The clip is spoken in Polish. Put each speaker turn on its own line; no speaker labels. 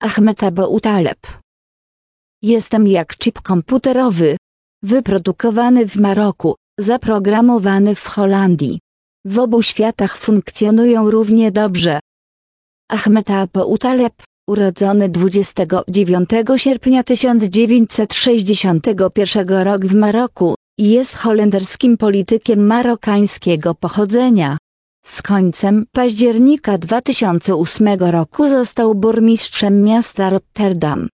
Ahmed Abu Taleb. Jestem jak chip komputerowy. Wyprodukowany w Maroku, zaprogramowany w Holandii. W obu światach funkcjonują równie dobrze. Ahmed Abu Taleb, urodzony 29 sierpnia 1961 roku w Maroku, jest holenderskim politykiem marokańskiego pochodzenia. Z końcem października 2008 roku został burmistrzem miasta Rotterdam.